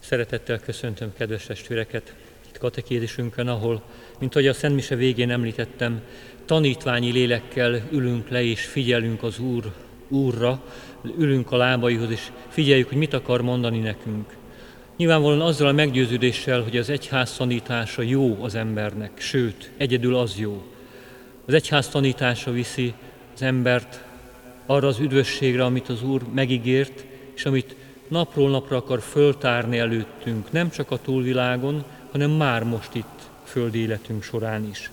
Szeretettel köszöntöm kedves testvéreket itt katekézisünkön, ahol, mint ahogy a Szent Mise végén említettem, tanítványi lélekkel ülünk le és figyelünk az Úrra, ülünk a lábaihoz és figyeljük, hogy mit akar mondani nekünk. Nyilvánvalóan azzal a meggyőződéssel, hogy az egyház tanítása jó az embernek, sőt, egyedül az jó. Az egyház tanítása viszi az embert arra az üdvösségre, amit az Úr megígért, és amit napról napra akar föltárni előttünk, nem csak a túlvilágon, hanem már most itt, földi életünk során is.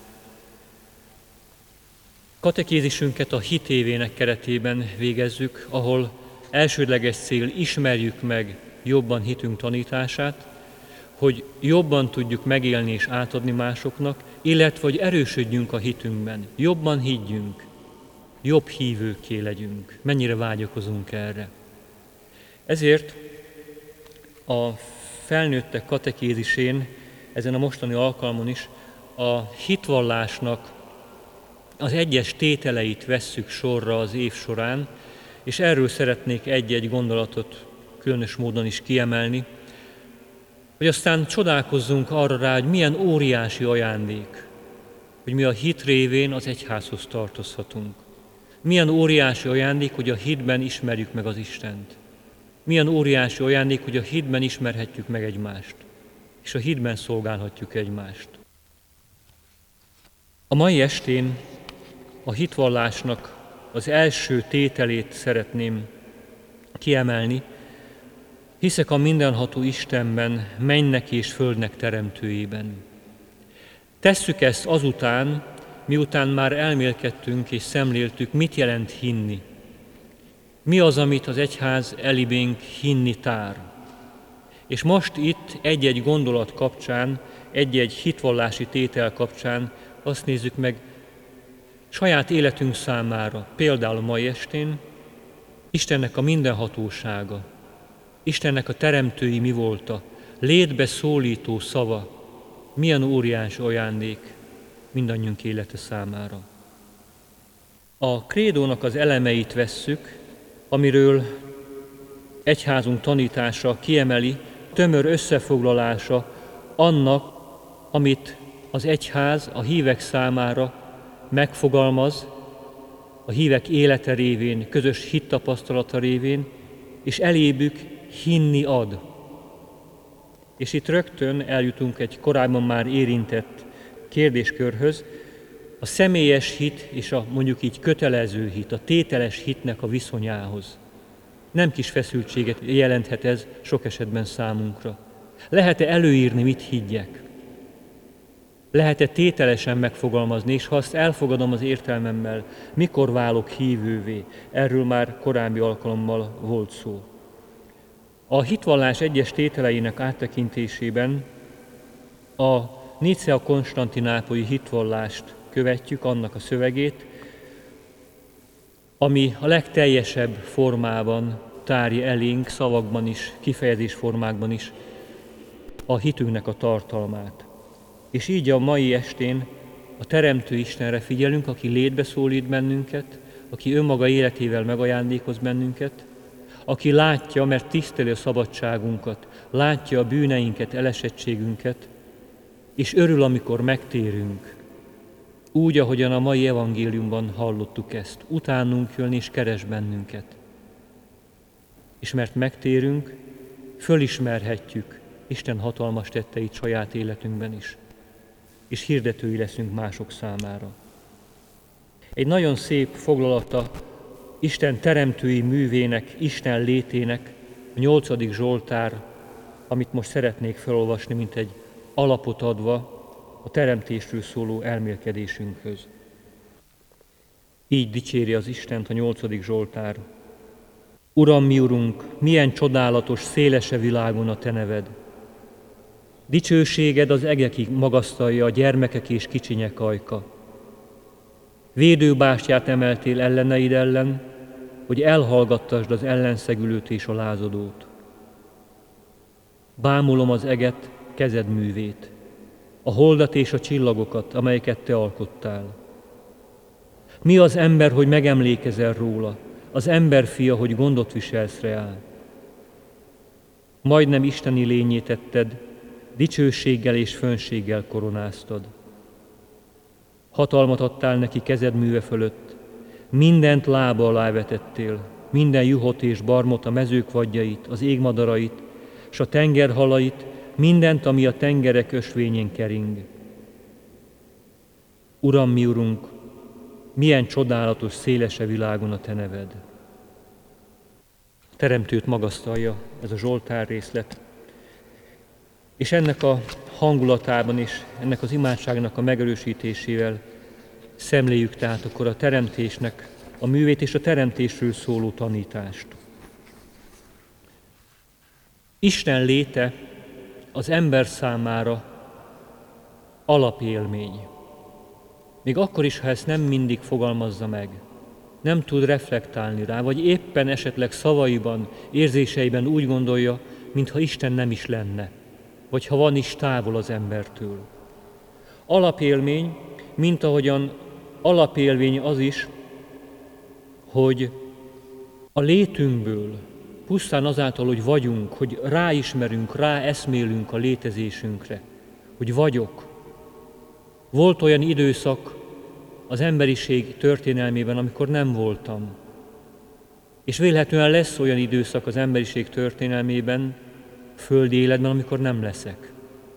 Katekézisünket a hit évének keretében végezzük, ahol elsődleges cél ismerjük meg jobban hitünk tanítását, hogy jobban tudjuk megélni és átadni másoknak, illetve hogy erősödjünk a hitünkben, jobban higgyünk, jobb hívőkké legyünk. Mennyire vágyakozunk erre. Ezért a felnőttek katekézisén, ezen a mostani alkalmon is a hitvallásnak az egyes tételeit vesszük sorra az év során, és erről szeretnék egy-egy gondolatot különös módon is kiemelni, hogy aztán csodálkozzunk arra rá, hogy milyen óriási ajándék, hogy mi a hit révén az egyházhoz tartozhatunk. Milyen óriási ajándék, hogy a hitben ismerjük meg az Istent. Milyen óriási ajándék, hogy a hitben ismerhetjük meg egymást, és a hitben szolgálhatjuk egymást. A mai estén a hitvallásnak az első tételét szeretném kiemelni. Hiszek a mindenható Istenben, mennek és földnek teremtőjében. Tesszük ezt azután, miután már elmélkedtünk és szemléltük, mit jelent hinni. Mi az, amit az egyház elibénk hinni tár. És most itt egy-egy gondolat kapcsán, egy-egy hitvallási tétel kapcsán azt nézzük meg saját életünk számára, például a mai estén, Istennek a mindenhatósága, Istennek a teremtői mi volta, létbe szólító szava, milyen óriási ajándék mindannyiunk élete számára. A krédónak az elemeit vesszük, amiről egyházunk tanítása kiemeli, tömör összefoglalása annak, amit az egyház a hívek számára megfogalmaz, a hívek élete révén, közös hittapasztalata révén, és elébük hinni ad. És itt rögtön eljutunk egy korábban már érintett kérdéskörhöz, a személyes hit és a mondjuk így kötelező hit, a tételes hitnek a viszonyához. Nem kis feszültséget jelenthet ez sok esetben számunkra. Lehet-e előírni, mit higgyek? Lehet-e tételesen megfogalmazni, és ha azt elfogadom az értelmemmel, mikor válok hívővé? Erről már korábbi alkalommal volt szó. A hitvallás egyes tételeinek áttekintésében a Nicea-konstantinápolyi hitvallást követjük, annak a szövegét, ami a legteljesebb formában tárja elénk, szavakban is, kifejezésformákban is a hitünknek a tartalmát. És így a mai estén a Teremtő Istenre figyelünk, aki létbe szólít bennünket, aki önmaga életével megajándékoz bennünket, aki látja, mert tiszteli a szabadságunkat, látja a bűneinket, elesettségünket, és örül, amikor megtérünk, úgy, ahogyan a mai evangéliumban hallottuk ezt. Utánunk jön és keres bennünket. És mert megtérünk, fölismerhetjük Isten hatalmas tetteit saját életünkben is, és hirdetői leszünk mások számára. Egy nagyon szép foglalata Isten teremtői művének, Isten létének, a 8. Zsoltár, amit most szeretnék felolvasni, mint egy alapot adva a teremtésről szóló elmélkedésünkhöz. Így dicséri az Istent a 8. Zsoltár. Uram, mi Urunk, milyen csodálatos, szélese világon a Te neved. Dicsőséged az egekig magasztalja a gyermekek és kicsinyek ajka. Védőbástyát emeltél elleneid ellen, hogy elhallgattasd az ellenszegülőt és a lázadót. Bámulom az eget, kezed művét, a holdat és a csillagokat, amelyeket Te alkottál. Mi az ember, hogy megemlékezel róla, az ember fia, hogy gondot viselsz rá? majdnem isteni lényé tetted, dicsőséggel és fönséggel koronáztad. Hatalmat adtál neki kezed műve fölött, mindent lába alá vetettél, minden juhot és barmot, a mezők vadjait, az égmadarait, s a tengerhalait, mindent, ami a tengerek ösvényén kering. Uram, mi Urunk, milyen csodálatos, széles a világon a Te neved. A Teremtőt magasztalja ez a Zsoltár részlet, és ennek a hangulatában és ennek az imádságnak a megerősítésével szemléljük tehát akkor a teremtésnek a művét és a teremtésről szóló tanítást. Isten léte az ember számára alapélmény. Még akkor is, ha ezt nem mindig fogalmazza meg, nem tud reflektálni rá, vagy éppen esetleg szavaiban, érzéseiben úgy gondolja, mintha Isten nem is lenne, vagy ha van is távol az embertől. Alapélmény, mint ahogyan alapélmény az is, hogy a létünkből, pusztán azáltal, hogy vagyunk, hogy ráismerünk, ráeszmélünk a létezésünkre, hogy vagyok. Volt olyan időszak az emberiség történelmében, amikor nem voltam. És vélhetően lesz olyan időszak az emberiség történelmében, földi életben, amikor nem leszek.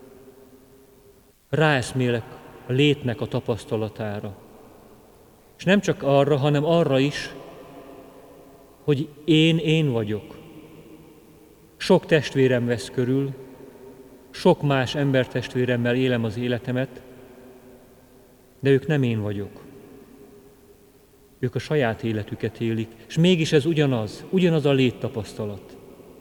Ráeszmélek a létnek a tapasztalatára. És nem csak arra, hanem arra is, hogy én vagyok. Sok testvérem vesz körül, sok más embertestvéremmel élem az életemet, de ők nem én vagyok. Ők a saját életüket élik, és mégis ez ugyanaz a léttapasztalat.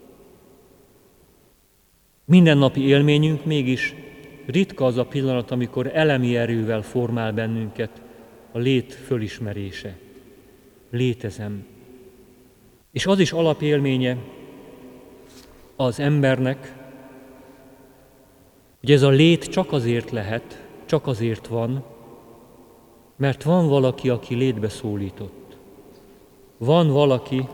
Mindennapi élményünk mégis ritka az a pillanat, amikor elemi erővel formál bennünket a lét fölismerése. Létezem. És az is alapélménye az embernek, hogy ez a lét csak azért lehet, csak azért van, mert van valaki, aki létbe szólított. Van valaki,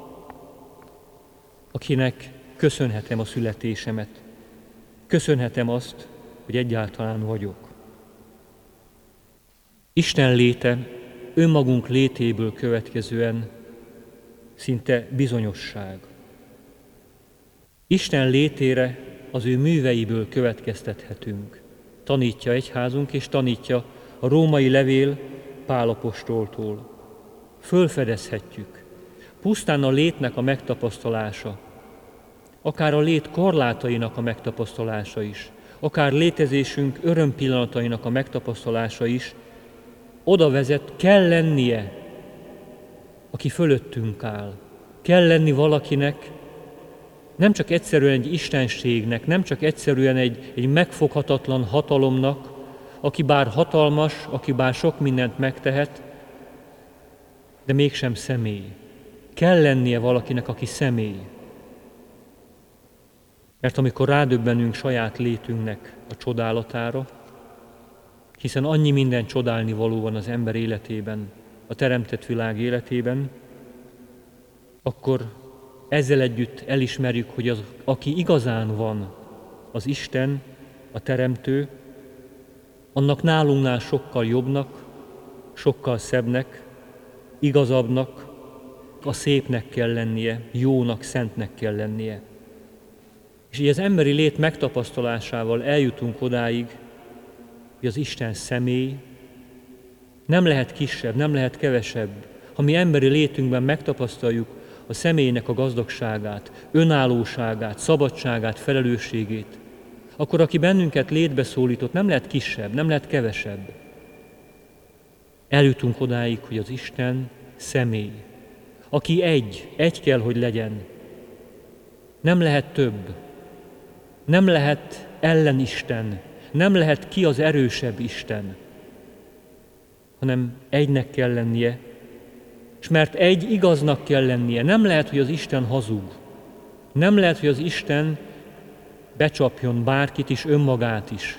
akinek köszönhetem a születésemet. Köszönhetem azt, hogy egyáltalán vagyok. Isten léte önmagunk létéből következően szinte bizonyosság. Isten létére az ő műveiből következtethetünk. Tanítja egyházunk és tanítja a római levél Pál apostoltól. Fölfedezhetjük. Pusztán a létnek a megtapasztalása, akár a lét korlátainak a megtapasztalása is, akár létezésünk örömpillanatainak a megtapasztalása is, oda vezet, kell lennie, aki fölöttünk áll. Kell lenni valakinek, nem csak egyszerűen egy istenségnek, nem csak egyszerűen egy megfoghatatlan hatalomnak, aki bár hatalmas, aki bár sok mindent megtehet, de mégsem személy. Kell lennie valakinek, aki személy. Mert amikor rádöbbenünk saját létünknek a csodálatára, hiszen annyi minden csodálni való van az ember életében, a teremtett világ életében, akkor ezzel együtt elismerjük, hogy az, aki igazán van, az Isten, a Teremtő, annak nálunknál sokkal jobbnak, sokkal szebbnek, igazabbnak, a szépnek kell lennie, jónak, szentnek kell lennie. És így az emberi lét megtapasztalásával eljutunk odáig, hogy az Isten személy nem lehet kisebb, nem lehet kevesebb. Ha mi emberi létünkben megtapasztaljuk a személynek a gazdagságát, önállóságát, szabadságát, felelősségét, akkor aki bennünket létbe szólított, nem lehet kisebb, nem lehet kevesebb. Eljutunk odáig, hogy az Isten személy, aki egy kell, hogy legyen. Nem lehet több, nem lehet ellenisten, nem lehet ki az erősebb Isten, hanem egynek kell lennie, és mert egy igaznak kell lennie, nem lehet, hogy az Isten hazug, nem lehet, hogy az Isten becsapjon bárkit is, önmagát is.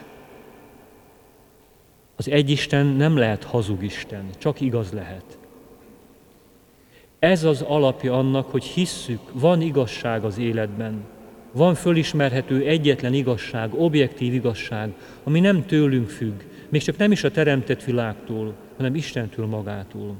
Az egy Isten nem lehet hazug Isten, csak igaz lehet. Ez az alapja annak, hogy hisszük, van igazság az életben. Van fölismerhető egyetlen igazság, objektív igazság, ami nem tőlünk függ, még csak nem is a teremtett világtól, hanem Istentől magától.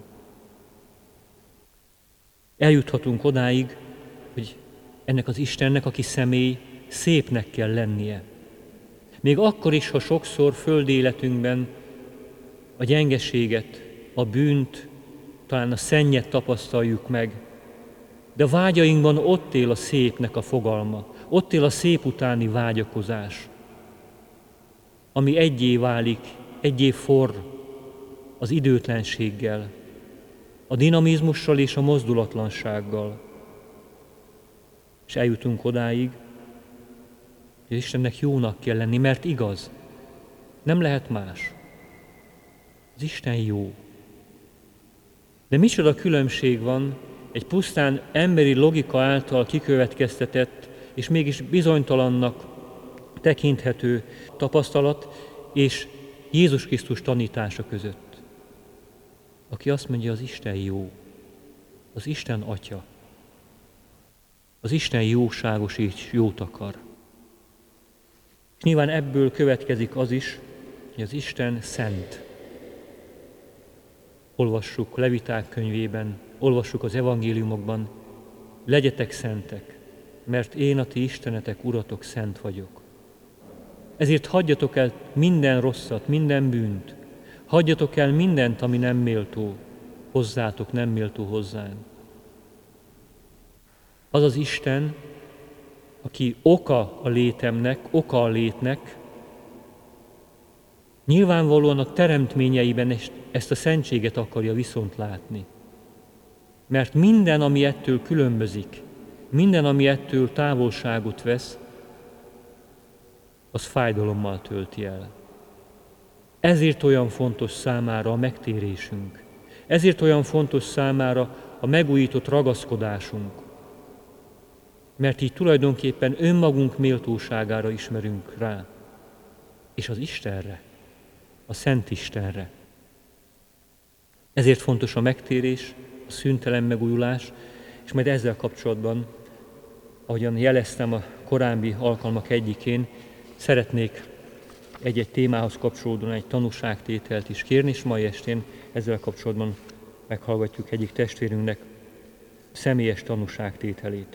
Eljuthatunk odáig, hogy ennek az Istennek, aki személy, szépnek kell lennie. Még akkor is, ha sokszor földi életünkben a gyengeséget, a bűnt, talán a szennyet tapasztaljuk meg, de a vágyainkban ott él a szépnek a fogalma, ott él a szép utáni vágyakozás, ami egyé válik, egyé forr az időtlenséggel, a dinamizmussal és a mozdulatlansággal. És eljutunk odáig, hogy Istennek jónak kell lenni, mert igaz, nem lehet más. Az Isten jó. De micsoda különbség van egy pusztán emberi logika által kikövetkeztetett és mégis bizonytalannak tekinthető tapasztalat és Jézus Krisztus tanítása között. Aki azt mondja, az Isten jó, az Isten Atya, az Isten jóságos és jót akar. És nyilván ebből következik az is, hogy az Isten szent. Olvassuk Leviták könyvében, olvassuk az evangéliumokban, legyetek szentek, mert én a ti Istenetek, Uratok, szent vagyok. Ezért hagyjatok el minden rosszat, minden bűnt, hagyjatok el mindent, ami nem méltó, hozzátok nem méltó hozzám. Az az Isten, aki oka a létemnek, oka a létnek, nyilvánvalóan a teremtményeiben ezt a szentséget akarja viszont látni. Mert minden, ami ettől különbözik, minden, ami ettől távolságot vesz, az fájdalommal tölti el. Ezért olyan fontos számára a megtérésünk. Ezért olyan fontos számára a megújított ragaszkodásunk. Mert így tulajdonképpen önmagunk méltóságára ismerünk rá. És az Istenre, a Szent Istenre. Ezért fontos a megtérés, a szüntelen megújulás, és majd ezzel kapcsolatban, ahogyan jeleztem a korábbi alkalmak egyikén, szeretnék egy-egy témához kapcsolódóan egy tanúságtételt is kérni, és mai estén ezzel kapcsolatban meghallgatjuk egyik testvérünknek személyes tanúságtételét.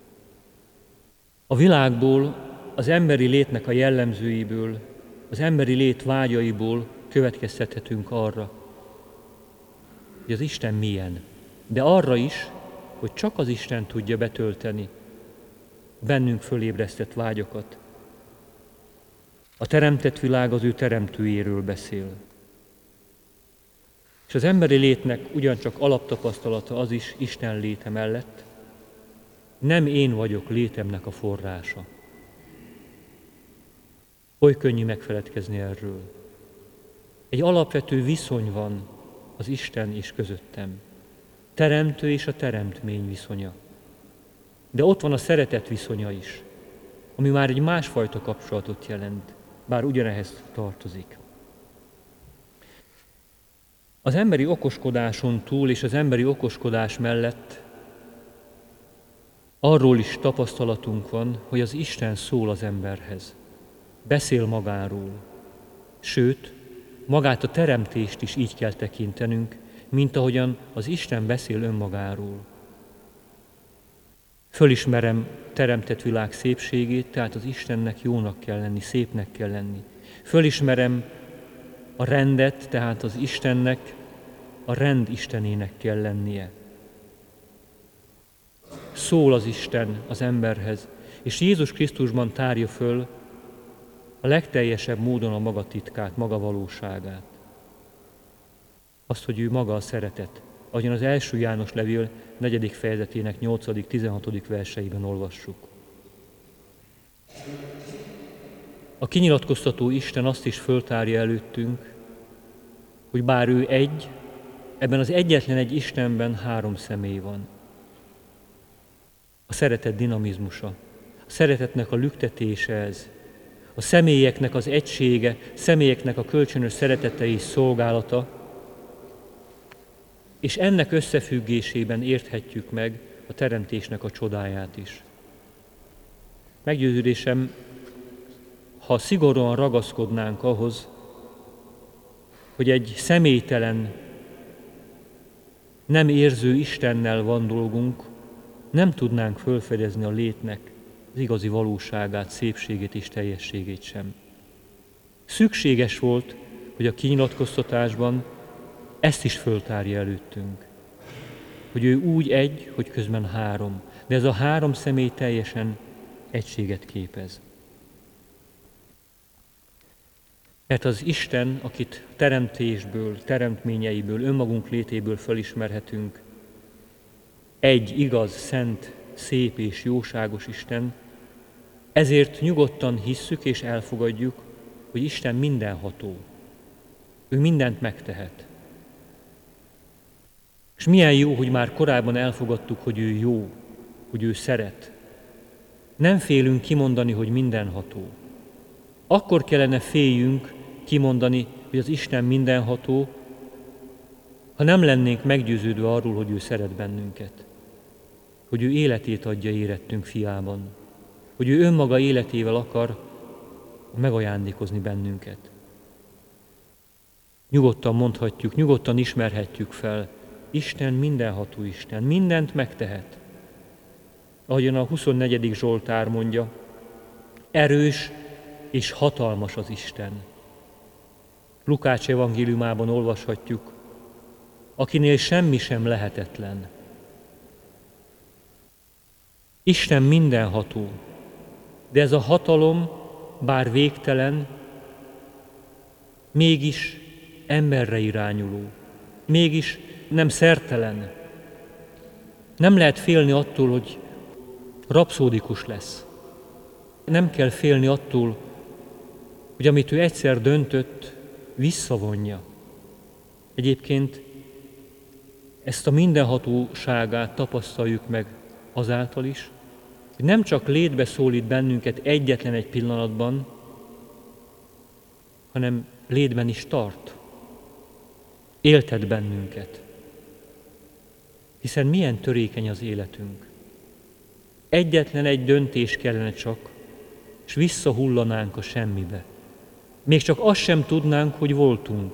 A világból, az emberi létnek a jellemzőiből, az emberi lét vágyaiból következtethetünk arra, hogy az Isten milyen, de arra is, hogy csak az Isten tudja betölteni bennünk fölébresztett vágyakat. A teremtett világ az ő teremtőjéről beszél. És az emberi létnek ugyancsak alaptapasztalata az is Isten léte mellett, nem én vagyok létemnek a forrása. Oly könnyű megfeledkezni erről. Egy alapvető viszony van az Isten és közöttem. Teremtő és a teremtmény viszonya. De ott van a szeretet viszonya is, ami már egy másfajta kapcsolatot jelent, bár ugyanehhez tartozik. Az emberi okoskodáson túl és az emberi okoskodás mellett arról is tapasztalatunk van, hogy az Isten szól az emberhez. Beszél magáról. Sőt, magát a teremtést is így kell tekintenünk, mint ahogyan az Isten beszél önmagáról. Fölismerem teremtett világ szépségét, tehát az Istennek jónak kell lenni, szépnek kell lenni. Fölismerem a rendet, tehát az Istennek a rend Istenének kell lennie. Szól az Isten az emberhez, és Jézus Krisztusban tárja föl a legteljesebb módon a maga titkát, maga valóságát. Azt, hogy ő maga a szeretet, ahogyan az első János levél 4. fejezetének 8.-16. verseiben olvassuk. A kinyilatkoztató Isten azt is föltárja előttünk, hogy bár ő egy, ebben az egyetlen egy Istenben 3 személy van. A szeretet dinamizmusa, a szeretetnek a lüktetése ez, a személyeknek az egysége, személyeknek a kölcsönös szeretete és szolgálata, és ennek összefüggésében érthetjük meg a teremtésnek a csodáját is. Meggyőződésem, ha szigorúan ragaszkodnánk ahhoz, hogy egy személytelen, nem érző Istennel van dolgunk, nem tudnánk felfedezni a létnek az igazi valóságát, szépségét és teljességét sem. Szükséges volt, hogy a kinyilatkoztatásban ezt is föltárja előttünk, hogy ő úgy egy, hogy közben három, de ez a három személy teljesen egységet képez. Mert az Isten, akit teremtésből, teremtményeiből, önmagunk létéből felismerhetünk, egy igaz, szent, szép és jóságos Isten, ezért nyugodtan hisszük és elfogadjuk, hogy Isten mindenható. Ő mindent megtehet. És milyen jó, hogy már korábban elfogadtuk, hogy ő jó, hogy ő szeret. Nem félünk kimondani, hogy mindenható. Akkor kellene féljünk kimondani, hogy az Isten mindenható, ha nem lennénk meggyőződve arról, hogy ő szeret bennünket. Hogy ő életét adja érettünk fiában. Hogy ő önmaga életével akar megajándékozni bennünket. Nyugodtan mondhatjuk, nyugodtan ismerhetjük fel, Isten mindenható Isten, mindent megtehet. Ahogyan a 24. Zsoltár mondja, erős és hatalmas az Isten. Lukács evangéliumában olvashatjuk, akinél semmi sem lehetetlen. Isten mindenható, de ez a hatalom, bár végtelen, mégis emberre irányuló, mégis nem szertelen. Nem lehet félni attól, hogy rapszódikus lesz. Nem kell félni attól, hogy amit ő egyszer döntött, visszavonja. Egyébként ezt a mindenhatóságát tapasztaljuk meg azáltal is, hogy nem csak létbe szólít bennünket egyetlen egy pillanatban, hanem létben is tart. Éltet bennünket. Hiszen milyen törékeny az életünk. Egyetlen egy döntés kellene csak, és visszahullanánk a semmibe. Még csak azt sem tudnánk, hogy voltunk.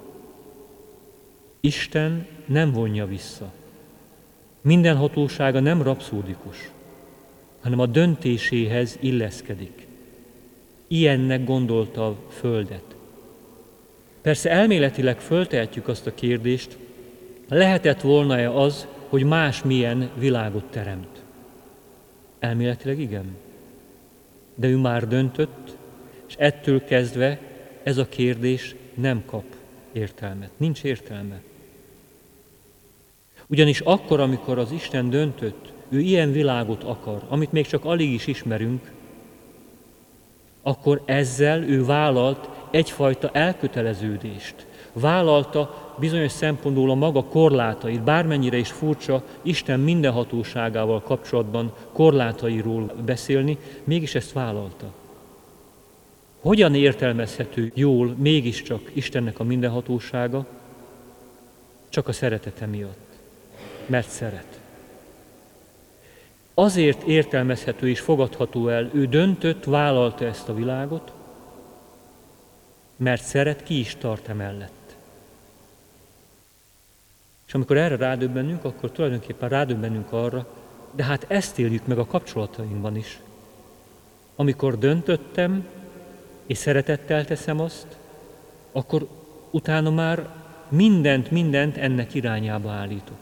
Isten nem vonja vissza. Mindenhatósága nem rapszódikus, hanem a döntéséhez illeszkedik. Ilyennek gondolta a Földet. Persze elméletileg föltehetjük azt a kérdést, lehetett volna-e az, hogy másmilyen világot teremt? Elméletileg igen. De ő már döntött, és ettől kezdve ez a kérdés nem kap értelmet. Nincs értelme. Ugyanis akkor, amikor az Isten döntött, ő ilyen világot akar, amit még csak alig is ismerünk, akkor ezzel ő vállalt egyfajta elköteleződést. Vállalta bizonyos szempontból a maga korlátait, bármennyire is furcsa Isten mindenhatóságával kapcsolatban korlátairól beszélni, mégis ezt vállalta. Hogyan értelmezhető jól mégiscsak Istennek a mindenhatósága? Csak a szeretete miatt. Mert szeret. Azért értelmezhető és fogadható el, ő döntött, vállalta ezt a világot, mert szeret, ki is tart emellett. És amikor erre rádöbbenünk, akkor tulajdonképpen rádöbbenünk arra, de hát ezt éljük meg a kapcsolatainkban is. Amikor döntöttem, és szeretettel teszem azt, akkor utána már mindent ennek irányába állítok.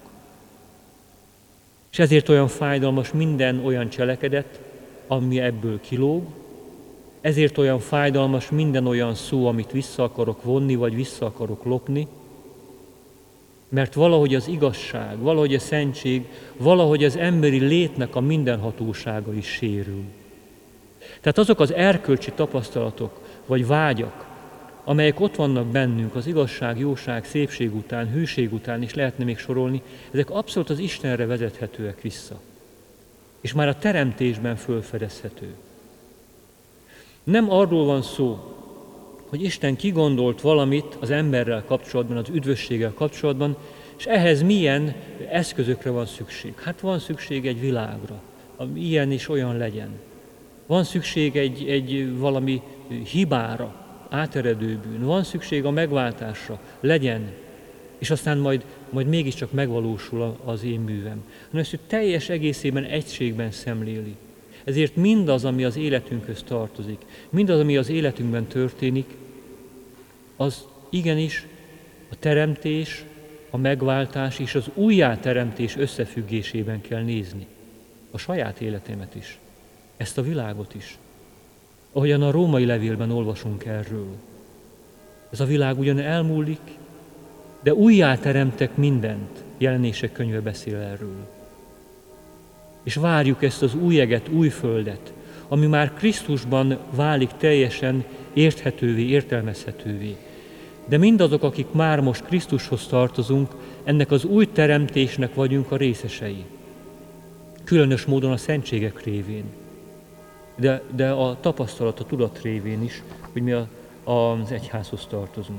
És ezért olyan fájdalmas minden olyan cselekedet, ami ebből kilóg, ezért olyan fájdalmas minden olyan szó, amit vissza akarok vonni, vagy vissza akarok lopni, mert valahogy az igazság, valahogy a szentség, valahogy az emberi létnek a mindenhatósága is sérül. Tehát azok az erkölcsi tapasztalatok, vagy vágyak, amelyek ott vannak bennünk az igazság, jóság, szépség után, hűség után is lehetne még sorolni, ezek abszolút az Istenre vezethetőek vissza. És már a teremtésben fölfedezhető. Nem arról van szó, hogy Isten kigondolt valamit az emberrel kapcsolatban, az üdvösséggel kapcsolatban, és ehhez milyen eszközökre van szükség. Hát van szükség egy világra, ami ilyen és olyan legyen. Van szükség egy valami hibára, áteredő bűn. Van szükség a megváltásra, legyen, és aztán majd mégiscsak megvalósul az én művem. Hanem ezt teljes egészében, egységben szemléli. Ezért mindaz, ami az életünkhöz tartozik, mindaz, ami az életünkben történik, az igenis a teremtés, a megváltás és az újjáteremtés összefüggésében kell nézni. A saját életemet is, ezt a világot is. Ahogyan a római levélben olvasunk erről. Ez a világ ugyan elmúlik, de újjáteremtek mindent, Jelenések könyve beszél erről. És várjuk ezt az új eget, új földet, ami már Krisztusban válik teljesen érthetővé, értelmezhetővé. De mindazok, akik már most Krisztushoz tartozunk, ennek az új teremtésnek vagyunk a részesei. Különös módon a szentségek révén, de a tapasztalat, a tudat révén is, hogy mi az egyházhoz tartozunk.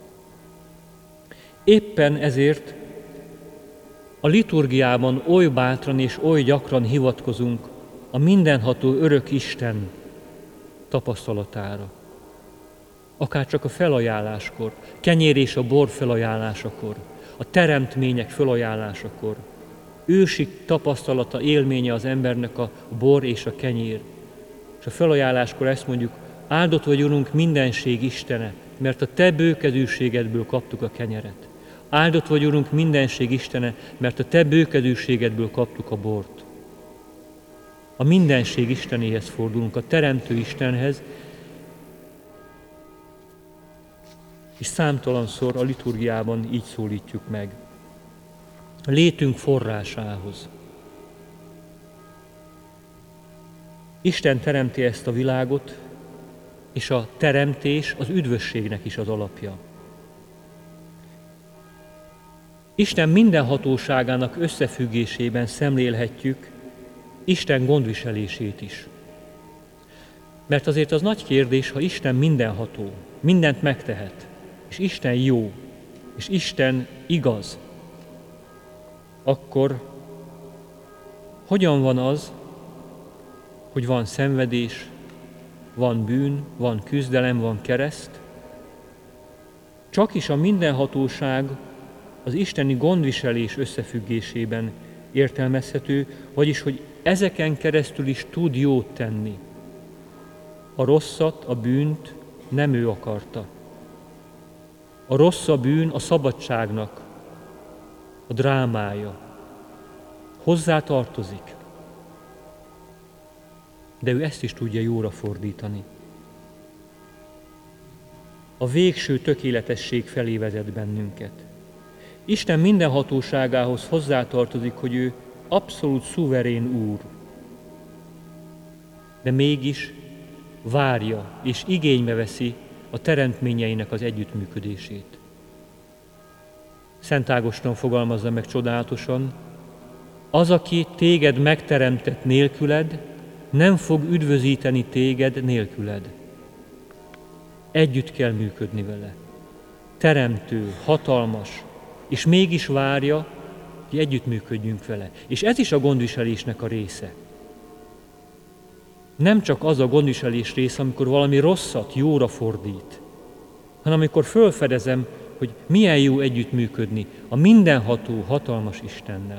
Éppen ezért a liturgiában oly bátran és oly gyakran hivatkozunk a mindenható örök Isten tapasztalatára. Akár csak a felajánláskor, kenyér és a bor felajánlásakor, a teremtmények felajánlásakor. Ősi tapasztalata, élménye az embernek a bor és a kenyér. És a felajánláskor ezt mondjuk, áldott vagy Urunk mindenség Istene, mert a Te bőkezűségedből kaptuk a kenyeret. Áldott vagy Urunk mindenség Istene, mert a Te bőkezűségedből kaptuk a bort. A mindenség Istenéhez fordulunk, a Teremtő Istenhez, és számtalanszor a liturgiában így szólítjuk meg. A létünk forrásához. Isten teremti ezt a világot, és a teremtés az üdvösségnek is az alapja. Isten mindenhatóságának összefüggésében szemlélhetjük Isten gondviselését is. Mert azért az nagy kérdés, ha Isten mindenható, mindent megtehet, és Isten jó, és Isten igaz, akkor hogyan van az, hogy van szenvedés, van bűn, van küzdelem, van kereszt? Csak is a mindenhatóság az isteni gondviselés összefüggésében értelmezhető, vagyis, hogy ezeken keresztül is tud jót tenni. A rosszat, a bűnt nem ő akarta. A rossz, a bűn a szabadságnak a drámája. Hozzá tartozik. De ő ezt is tudja jóra fordítani. A végső tökéletesség felé vezet bennünket. Isten mindenhatóságához hozzátartozik, hogy ő abszolút szuverén úr. De mégis várja és igénybe veszi a teremtményeinek az együttműködését. Szent Ágoston fogalmazza meg csodálatosan, az, aki téged megteremtett nélküled, nem fog üdvözíteni téged nélküled. Együtt kell működni vele. Teremtő, hatalmas, és mégis várja, hogy együttműködjünk vele. És ez is a gondviselésnek a része. Nem csak az a gondviselés része, amikor valami rosszat jóra fordít, hanem amikor fölfedezem, hogy milyen jó együttműködni a mindenható, hatalmas Istennel.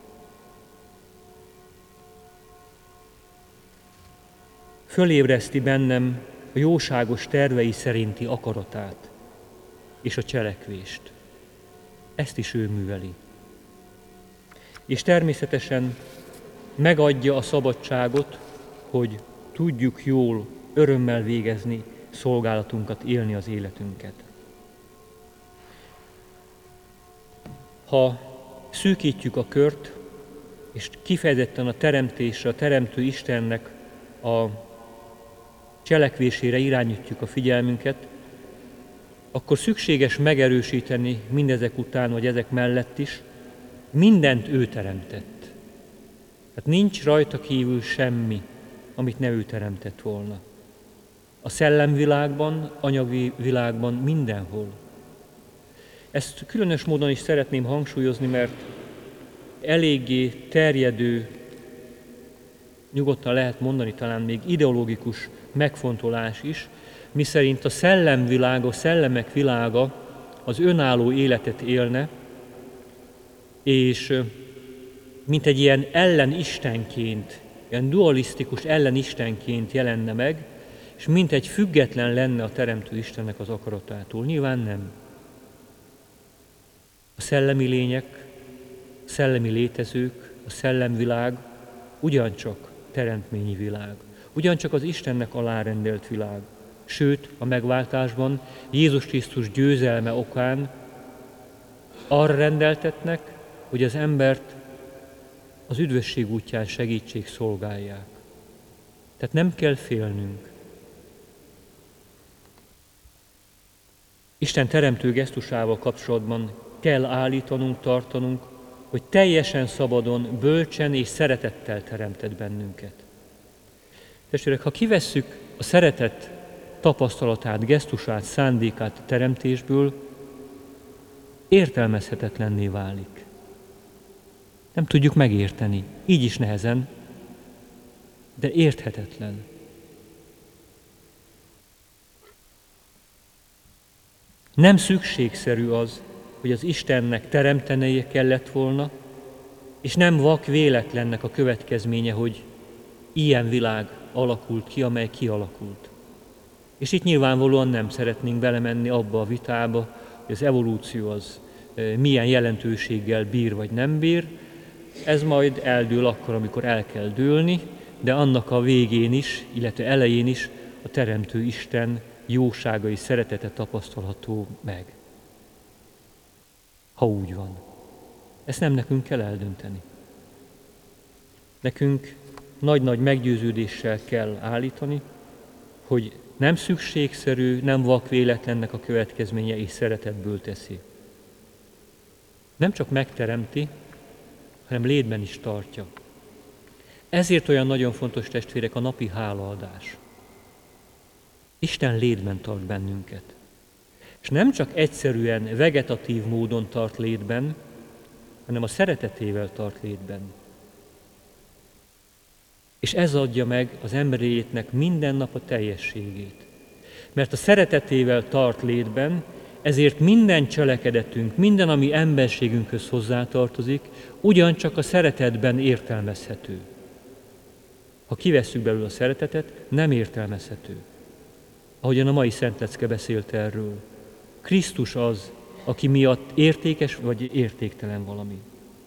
Fölébreszti bennem a jóságos tervei szerinti akaratát és a cselekvést. Ezt is ő műveli. És természetesen megadja a szabadságot, hogy tudjuk jól, örömmel végezni szolgálatunkat, élni az életünket. Ha szűkítjük a kört, és kifejezetten a teremtésre, a teremtő Istennek a cselekvésére irányítjuk a figyelmünket, akkor szükséges megerősíteni mindezek után, vagy ezek mellett is, mindent ő teremtett. Hát nincs rajta kívül semmi, amit ne ő teremtett volna. A szellemvilágban, anyagi világban, mindenhol. Ezt különös módon is szeretném hangsúlyozni, mert eléggé terjedő nyugodtan lehet mondani talán még ideológikus megfontolás is, miszerint a szellemvilág, a szellemek világa az önálló életet élne, és mint egy ilyen ellenistenként, ilyen dualisztikus ellenistenként jelenne meg, és mint egy független lenne a Teremtő Istennek az akaratától. Nyilván nem. A szellemi lények, a szellemi létezők, a szellemvilág ugyancsak teremtményi világ, ugyancsak az Istennek alárendelt világ. Sőt, a megváltásban Jézus Krisztus győzelme okán arra rendeltetnek, hogy az embert az üdvösség útján segítség szolgálják. Tehát nem kell félnünk. Isten teremtő gesztusával kapcsolatban kell állítanunk, tartanunk, hogy teljesen szabadon, bölcsen és szeretettel teremtett bennünket. Testvérek, ha kivesszük a szeretet tapasztalatát, gesztusát, szándékát a teremtésből, értelmezhetetlenné válik. Nem tudjuk megérteni, így is nehezen, de érthetetlen. Nem szükségszerű az, hogy az Istennek teremtenie kellett volna, és nem vak véletlennek a következménye, hogy ilyen világ alakult ki, amely kialakult. És itt nyilvánvalóan nem szeretnénk belemenni abba a vitába, hogy az evolúció az milyen jelentőséggel bír vagy nem bír. Ez majd eldől akkor, amikor el kell dőlni, de annak a végén is, illetve elején is a Teremtő Isten jóságai, szeretete tapasztalható meg. Ha úgy van. Ezt nem nekünk kell eldönteni. Nekünk nagy-nagy meggyőződéssel kell állítani, hogy nem szükségszerű, nem vak véletlennek a következménye, és szeretetből teszi. Nem csak megteremti, hanem létben is tartja. Ezért olyan nagyon fontos, testvérek, a napi hálaadás. Isten létben tart bennünket. És nem csak egyszerűen vegetatív módon tart létben, hanem a szeretetével tart létben. És ez adja meg az emberi létnek minden nap a teljességét. Mert a szeretetével tart létben, ezért minden cselekedetünk, minden, ami emberségünkhöz hozzátartozik, ugyancsak a szeretetben értelmezhető. Ha kivesszük belőle a szeretetet, nem értelmezhető. Ahogyan a mai szentlecke beszélt erről. Krisztus az, aki miatt értékes vagy értéktelen valami.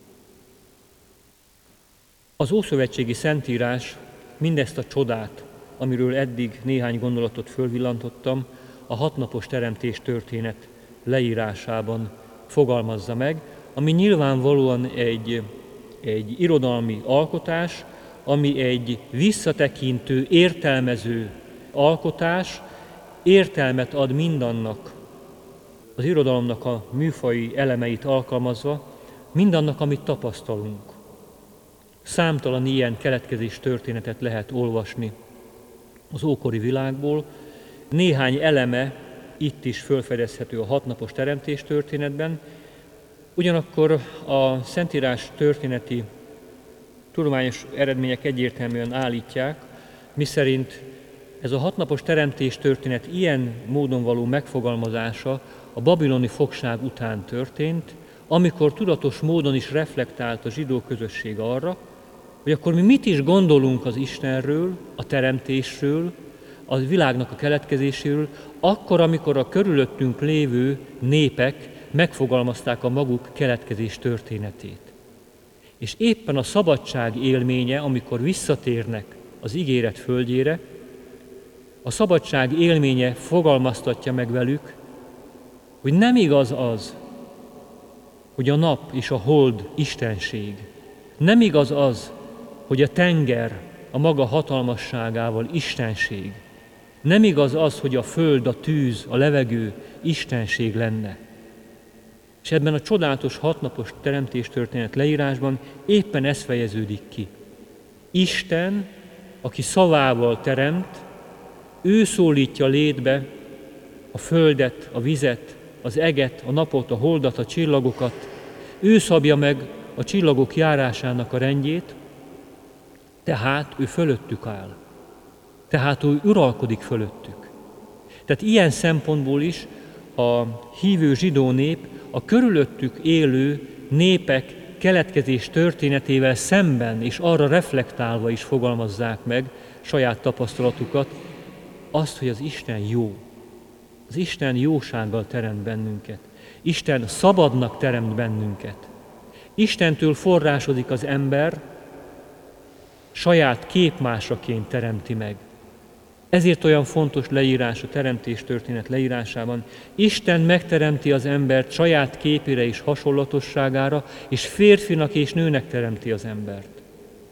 Az ószövetségi Szentírás mindezt a csodát, amiről eddig néhány gondolatot fölvillantottam, a 6 napos teremtés történet leírásában fogalmazza meg, ami nyilvánvalóan egy irodalmi alkotás, ami egy visszatekintő, értelmező alkotás, értelmet ad mindannak, az irodalomnak a műfaji elemeit alkalmazva, mindannak, amit tapasztalunk. Számtalan ilyen keletkezés történetet lehet olvasni az ókori világból. Néhány eleme itt is felfedezhető a 6 napos teremtés történetben, ugyanakkor a Szentírás történeti tudományos eredmények egyértelműen állítják, miszerint ez a 6 napos teremtés történet ilyen módon való megfogalmazása a babiloni fogság után történt, amikor tudatos módon is reflektált a zsidó közösség arra, hogy akkor mi mit is gondolunk az Istenről, a teremtésről, a világnak a keletkezéséről, akkor, amikor a körülöttünk lévő népek megfogalmazták a maguk keletkezés történetét. És éppen a szabadság élménye, amikor visszatérnek az ígéret földjére, a szabadság élménye fogalmaztatja meg velük, hogy nem igaz az, hogy a nap és a hold istenség. Nem igaz az, hogy a tenger a maga hatalmasságával istenség. Nem igaz az, hogy a föld, a tűz, a levegő istenség lenne. És ebben a csodálatos 6 napos teremtéstörténet leírásban éppen ez fejeződik ki. Isten, aki szavával teremt, ő szólítja létbe a földet, a vizet, az eget, a napot, a holdat, a csillagokat. Ő szabja meg a csillagok járásának a rendjét, Tehát ő fölöttük áll. Tehát ő uralkodik fölöttük. Tehát ilyen szempontból is a hívő zsidó nép a körülöttük élő népek keletkezés történetével szemben és arra reflektálva is fogalmazzák meg saját tapasztalatukat, azt, hogy az Isten jó. Az Isten jósággal teremt bennünket. Isten szabadnak teremt bennünket. Istentől forrásodik az ember, saját képmásaként teremti meg. Ezért olyan fontos leírás a teremtés történet leírásában. Isten megteremti az embert saját képére és hasonlatosságára, és férfinak és nőnek teremti az embert.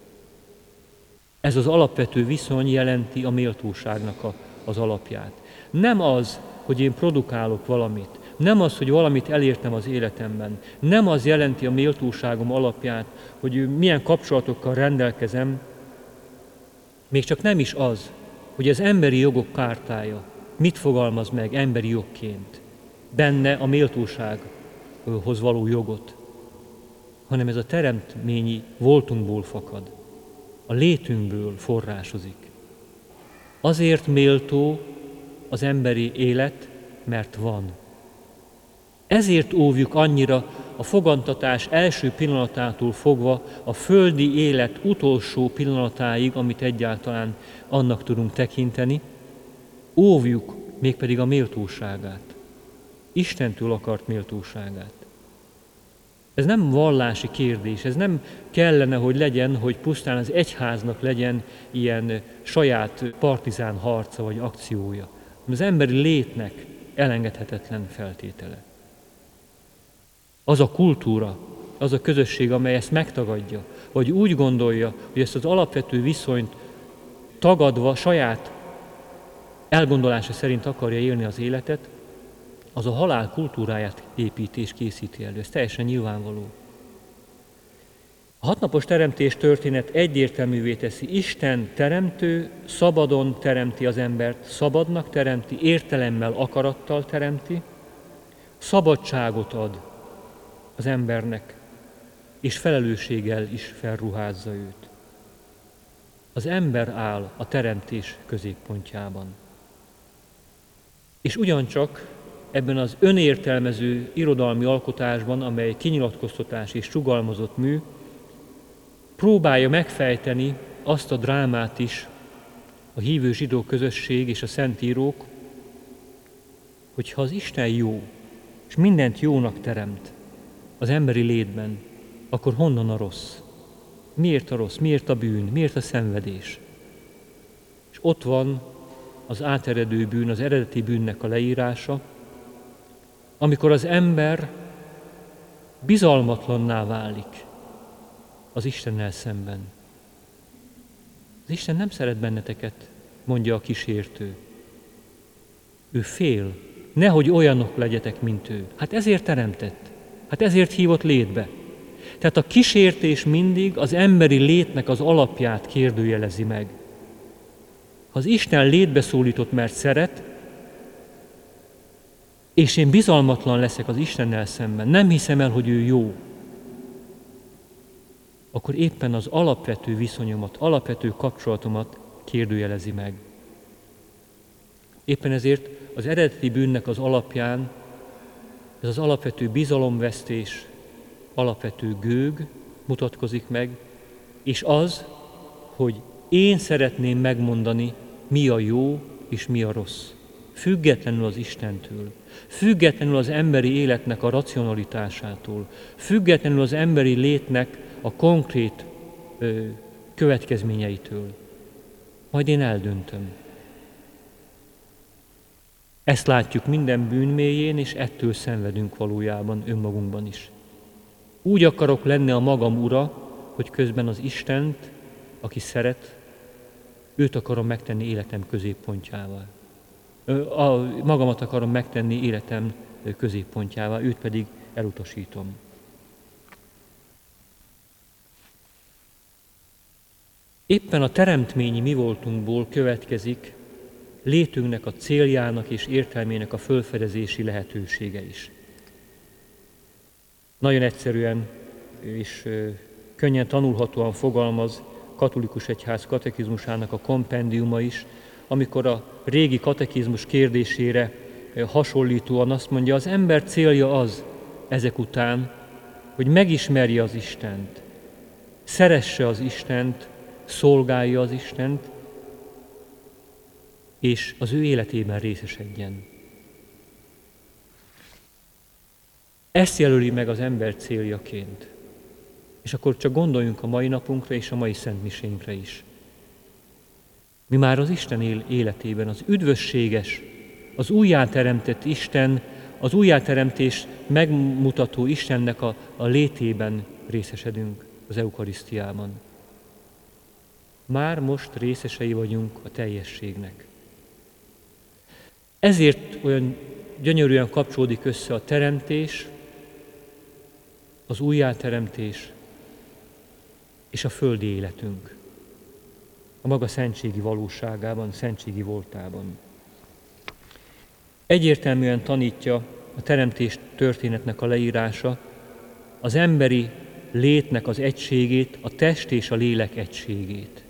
Ez az alapvető viszony jelenti a méltóságnak az alapját. Nem az, hogy én produkálok valamit, nem az, hogy valamit elértem az életemben, nem az jelenti a méltóságom alapját, hogy milyen kapcsolatokkal rendelkezem, még csak nem is az, hogy az emberi jogok kártája mit fogalmaz meg emberi jogként, benne a méltósághoz való jogot, hanem ez a teremtményi voltunkból fakad, a létünkből forrásozik. Azért méltó az emberi élet, mert van. Ezért óvjuk annyira a fogantatás első pillanatától fogva a földi élet utolsó pillanatáig, amit egyáltalán annak tudunk tekinteni, óvjuk mégpedig a méltóságát, Istentől akart méltóságát. Ez nem vallási kérdés, ez nem kellene, hogy legyen, hogy pusztán az egyháznak legyen ilyen saját partizán harca vagy akciója. Az emberi létnek elengedhetetlen feltétele. Az a kultúra, az a közösség, amely ezt megtagadja, vagy úgy gondolja, hogy ezt az alapvető viszonyt tagadva saját elgondolása szerint akarja élni az életet, az a halál kultúráját építi és készíti elő. Ez teljesen nyilvánvaló. A hatnapos teremtés történet egyértelművé teszi, Isten teremtő, szabadon teremti az embert, szabadnak teremti, értelemmel, akarattal teremti, szabadságot ad az embernek, és felelősséggel is felruházza őt. Az ember áll a teremtés középpontjában. És ugyancsak ebben az önértelmező irodalmi alkotásban, amely kinyilatkoztatás és sugalmazott mű, próbálja megfejteni azt a drámát is a hívő zsidó közösség és a szentírók, hogy ha az Isten jó, és mindent jónak teremt az emberi létben, akkor honnan a rossz? Miért a rossz? Miért a bűn? Miért a szenvedés? És ott van az áteredő bűn, az eredeti bűnnek a leírása, amikor az ember bizalmatlanná válik az Istennel szemben. Az Isten nem szeret benneteket, mondja a kísértő. Ő fél, nehogy olyanok legyetek, mint ő. Hát ezért teremtett, hát ezért hívott létbe. Tehát a kísértés mindig az emberi létnek az alapját kérdőjelezi meg. Ha az Isten létbe szólított, mert szeret, és én bizalmatlan leszek az Istennel szemben, nem hiszem el, hogy ő jó, akkor éppen az alapvető viszonyomat, alapvető kapcsolatomat kérdőjelezi meg. Éppen ezért az eredeti bűnnek az alapján ez az alapvető bizalomvesztés, alapvető gőg mutatkozik meg, és az, hogy én szeretném megmondani, mi a jó és mi a rossz. Függetlenül az Istentől, függetlenül az emberi életnek a racionalitásától, függetlenül az emberi létnek a konkrét következményeitől. Majd én eldöntöm. Ezt látjuk minden bűn mélyén, és ettől szenvedünk valójában önmagunkban is. Úgy akarok lenni a magam ura, hogy közben az Istent, aki szeret, őt akarom megtenni életem középpontjával. Magamat akarom megtenni életem középpontjával, őt pedig elutasítom. Éppen a teremtményi mi voltunkból következik létünknek a céljának és értelmének a fölfedezési lehetősége is. Nagyon egyszerűen és könnyen tanulhatóan fogalmaz katolikus egyház katekizmusának a kompendiuma is, amikor a régi katekizmus kérdésére hasonlítóan azt mondja, az ember célja az ezek után, hogy megismerje az Istent, szeresse az Istent, szolgálja az Istent, és az ő életében részesedjen. Ezt jelöli meg az ember céljaként. És akkor csak gondoljunk a mai napunkra és a mai szentmisénkre is. Mi már az Isten életében, az üdvösséges, az újjáteremtett Isten, az újjáteremtés megmutató Istennek a létében részesedünk az eukarisztiában. Már most részesei vagyunk a teljességnek. Ezért olyan gyönyörűen kapcsolódik össze a teremtés, az újjáteremtés és a földi életünk. A maga szentségi valóságában, szentségi voltában. Egyértelműen tanítja a teremtés történetnek a leírása az emberi létnek az egységét, a test és a lélek egységét.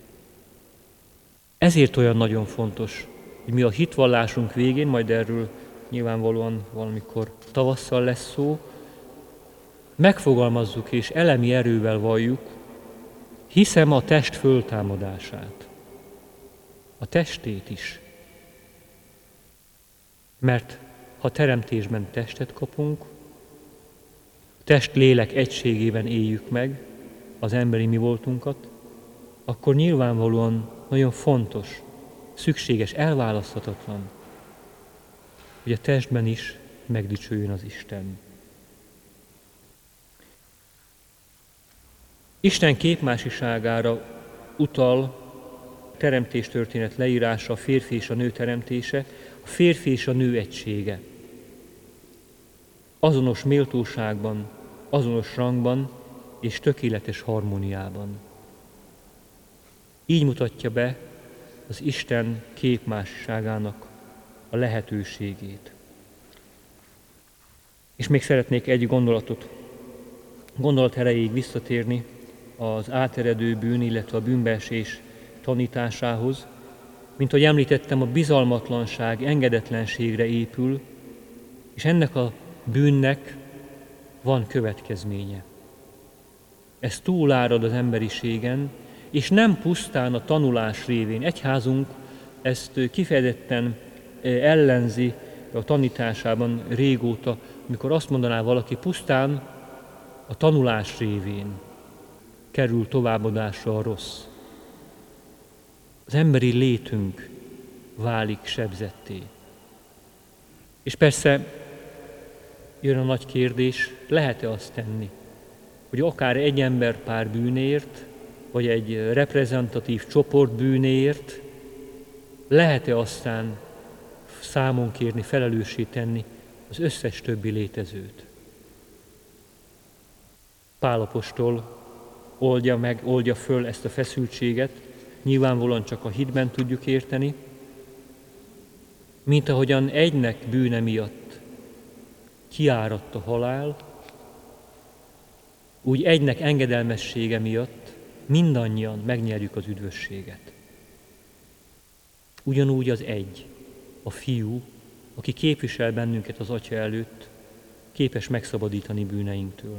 Ezért olyan nagyon fontos, hogy mi a hitvallásunk végén, majd erről nyilvánvalóan valamikor tavasszal lesz szó, megfogalmazzuk és elemi erővel valljuk, hiszem a test föltámadását, a testét is. Mert ha teremtésben testet kapunk, test-lélek egységében éljük meg az emberi mi voltunkat, akkor nyilvánvalóan nagyon fontos, szükséges, elválaszthatatlan, hogy a testben is megdicsőjön az Isten. Isten képmásiságára utal a teremtéstörténet leírása, a férfi és a nő teremtése, a férfi és a nő egysége. Azonos méltóságban, azonos rangban és tökéletes harmóniában. Így mutatja be az Isten képmásiságának a lehetőségét. És még szeretnék egy gondolat erejéig visszatérni az áteredő bűn, illetve a bűnbeesés tanításához. Mint ahogy említettem, a bizalmatlanság engedetlenségre épül, és ennek a bűnnek van következménye. Ez túlárad az emberiségen, és nem pusztán a tanulás révén. Egyházunk ezt kifejezetten ellenzi a tanításában régóta, amikor azt mondaná valaki, pusztán a tanulás révén kerül továbbadásra a rossz. Az emberi létünk válik sebzetté. És persze jön a nagy kérdés, lehet-e azt tenni, hogy akár egy emberpár bűnéért, vagy egy reprezentatív csoport bűnéért lehet-e aztán számon kérni, felelőssé tenni az összes többi létezőt. Pál apostol oldja föl ezt a feszültséget, nyilvánvalóan csak a hitben tudjuk érteni, mint ahogyan egynek bűne miatt kiáradt a halál, úgy egynek engedelmessége miatt mindannyian megnyerjük az üdvösséget. Ugyanúgy az egy, a Fiú, aki képvisel bennünket az Atya előtt, képes megszabadítani bűneinktől.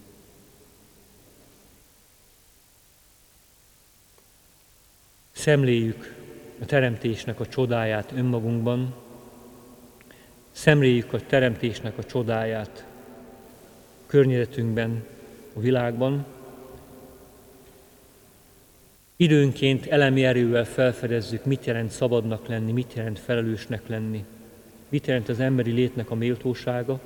Szemléljük a teremtésnek a csodáját önmagunkban, szemléljük a teremtésnek a csodáját a környezetünkben, a világban. Időnként elemi erővel felfedezzük, mit jelent szabadnak lenni, mit jelent felelősnek lenni, mit jelent az emberi létnek a méltósága,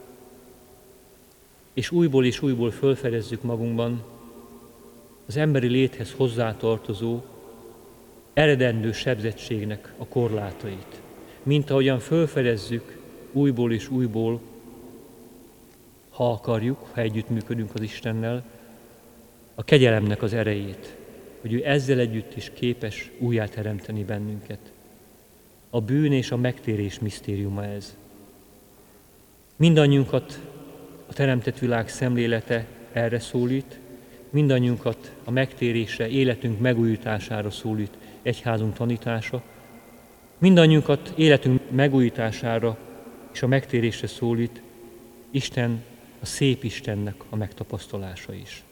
és újból felfedezzük magunkban az emberi léthez hozzátartozó, eredendő sebzettségnek a korlátait. Mint ahogyan felfedezzük újból, ha akarjuk, ha együttműködünk az Istennel, a kegyelemnek az erejét, hogy ő ezzel együtt is képes újjáteremteni bennünket. A bűn és a megtérés misztériuma ez. Mindannyiunkat a teremtett világ szemlélete erre szólít, mindannyiunkat a megtérésre, életünk megújítására szólít egyházunk tanítása, mindannyiunkat életünk megújítására és a megtérésre szólít Isten, a szép Istennek a megtapasztalása is.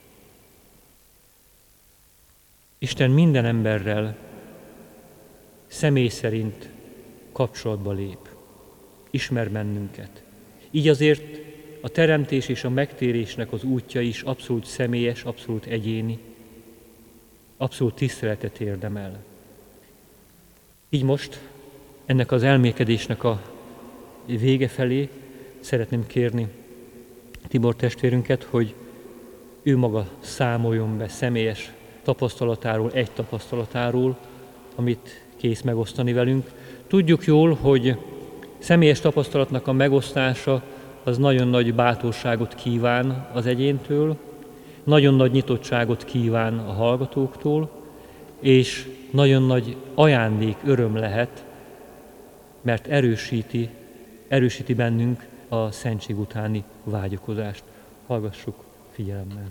Isten minden emberrel személy szerint kapcsolatba lép, ismer bennünket. Így azért a teremtés és a megtérésnek az útja is abszolút személyes, abszolút egyéni, abszolút tiszteletet érdemel. Így most ennek az elmélkedésnek a vége felé szeretném kérni Tibor testvérünket, hogy ő maga számoljon be személyes tapasztalatáról, egy tapasztalatáról, amit kész megosztani velünk. Tudjuk jól, hogy személyes tapasztalatnak a megosztása az nagyon nagy bátorságot kíván az egyéntől, nagyon nagy nyitottságot kíván a hallgatóktól, és nagyon nagy ajándék, öröm lehet, mert erősíti bennünk a szentség utáni vágyakozást. Hallgassuk figyelemmel.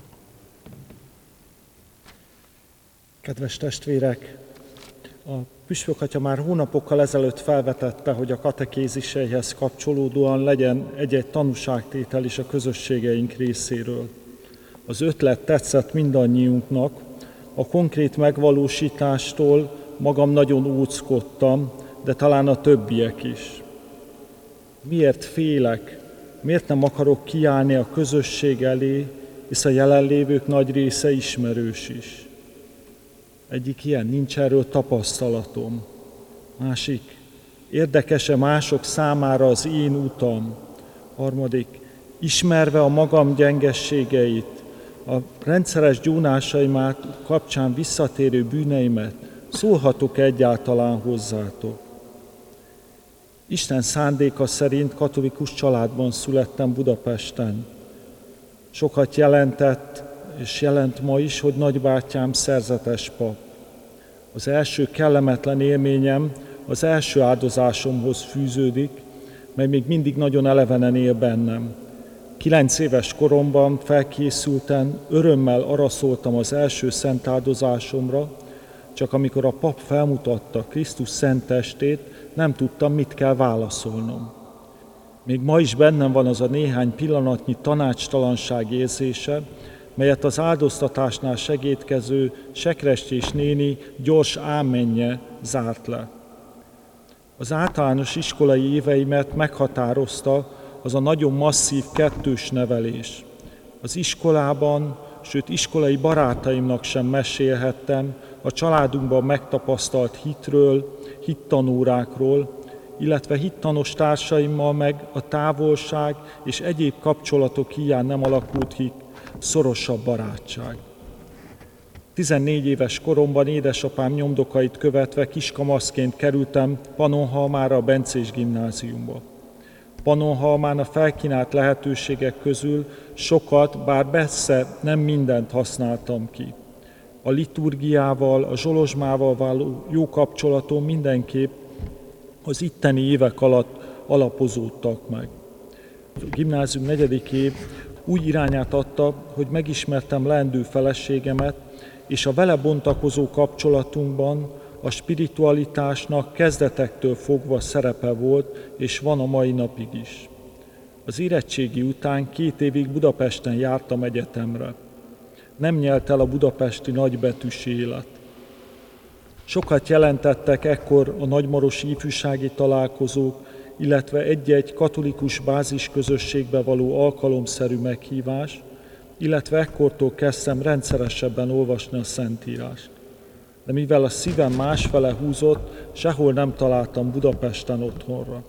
Kedves testvérek, a püspök atya már hónapokkal ezelőtt felvetette, hogy a katekéziseihez kapcsolódóan legyen egy-egy tanúságtétel is a közösségeink részéről. Az ötlet tetszett mindannyiunknak, a konkrét megvalósítástól magam nagyon óckodtam, de talán a többiek is. Miért félek? Miért nem akarok kiállni a közösség elé, hisz a jelenlévők nagy része ismerős is? Egyik ilyen, nincs erről tapasztalatom. Másik, érdekes-e mások számára az én utam? Harmadik, ismerve a magam gyengességeit, a rendszeres gyónásaim kapcsán visszatérő bűneimet, szólhatok egyáltalán hozzátok? Isten szándéka szerint katolikus családban születtem Budapesten. Sokat jelentett, és jelent ma is, hogy nagybátyám szerzetes pap. Az első kellemetlen élményem az első áldozásomhoz fűződik, mely még mindig nagyon elevenen él bennem. 9 éves koromban felkészülten örömmel araszoltam az első szent áldozásomra, csak amikor a pap felmutatta Krisztus szent testét, nem tudtam, mit kell válaszolnom. Még ma is bennem van az a néhány pillanatnyi tanácstalanság érzése, melyet az áldoztatásnál segédkező Sekrestés néni gyors ámenje zárt le. Az általános iskolai éveimet meghatározta az a nagyon masszív kettős nevelés. Az iskolában, sőt iskolai barátaimnak sem mesélhettem a családunkban megtapasztalt hitről, hittanórákról, illetve hittanos társaimmal meg a távolság és egyéb kapcsolatok hiány nem alakult ki szorosabb barátság. 14 éves koromban édesapám nyomdokait követve kiskamaszként kerültem Pannonhalmára a Bencés gimnáziumba. Pannonhalmán a felkínált lehetőségek közül sokat, bár messze nem mindent használtam ki. A liturgiával, a zsolozsmával való jó kapcsolatom mindenképp az itteni évek alatt alapozódtak meg. A gimnázium 4. év úgy irányát adta, hogy megismertem leendő feleségemet, és a vele bontakozó kapcsolatunkban a spiritualitásnak kezdetektől fogva szerepe volt, és van a mai napig is. Az érettségi után 2 évig Budapesten jártam egyetemre. Nem nyelt el a budapesti nagybetűs élet. Sokat jelentettek ekkor a nagymarosi ifjúsági találkozók, illetve egy-egy katolikus bázisközösségbe való alkalomszerű meghívás, illetve ekkortól kezdtem rendszeresebben olvasni a Szentírást. De mivel a szívem másfele húzott, sehol nem találtam Budapesten otthonra.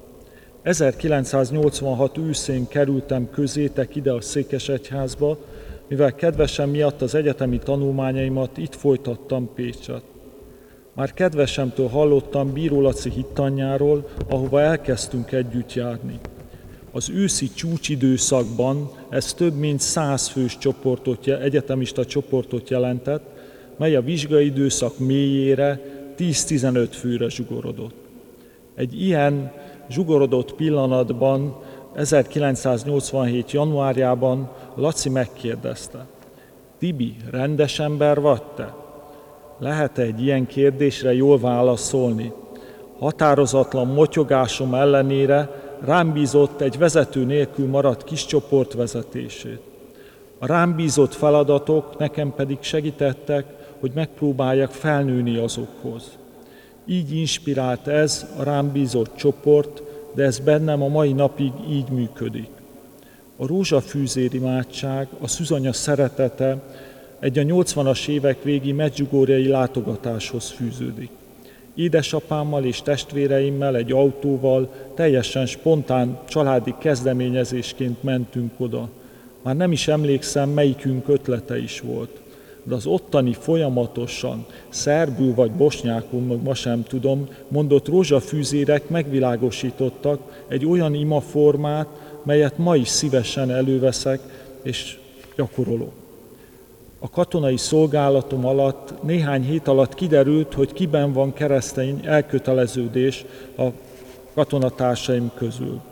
1986 őszén kerültem közétek ide a Székesegyházba, mivel kedvesem miatt az egyetemi tanulmányaimat itt folytattam Pécset. Már kedvesemtől hallottam Bíró Laci hittanjáról, ahova elkezdtünk együtt járni. Az őszi csúcsidőszakban ez több mint 100 fős egyetemista csoportot jelentett, mely a vizsgai időszak mélyére 10-15 főre zsugorodott. Egy ilyen zsugorodott pillanatban, 1987. januárjában Laci megkérdezte: Tibi, rendes ember vagy te? Lehet-e egy ilyen kérdésre jól válaszolni? Határozatlan motyogásom ellenére rám bízott egy vezető nélkül maradt kis csoport vezetését. A rám bízott feladatok nekem pedig segítettek, hogy megpróbáljak felnőni azokhoz. Így inspirált ez a rám bízott csoport, de ez bennem a mai napig így működik. A rózsafűzér imádság, a szűzanya szeretete egy a 80-as évek végi medjugorjei látogatáshoz fűződik. Édesapámmal és testvéreimmel egy autóval teljesen spontán családi kezdeményezésként mentünk oda. Már nem is emlékszem, melyikünk ötlete is volt. De az ottani folyamatosan, szerbül vagy bosnyákul, meg ma sem tudom, mondott rózsafűzérek megvilágosítottak egy olyan imaformát, melyet ma is szívesen előveszek és gyakorolok. A katonai szolgálatom alatt néhány hét alatt kiderült, hogy kiben van keresztény elköteleződés a katonatársaim közül.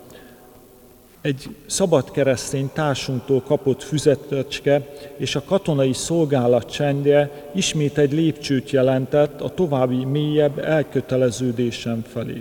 Egy szabad keresztény társunktól kapott füzetecske és a katonai szolgálat csendje ismét egy lépcsőt jelentett a további mélyebb elköteleződésem felé.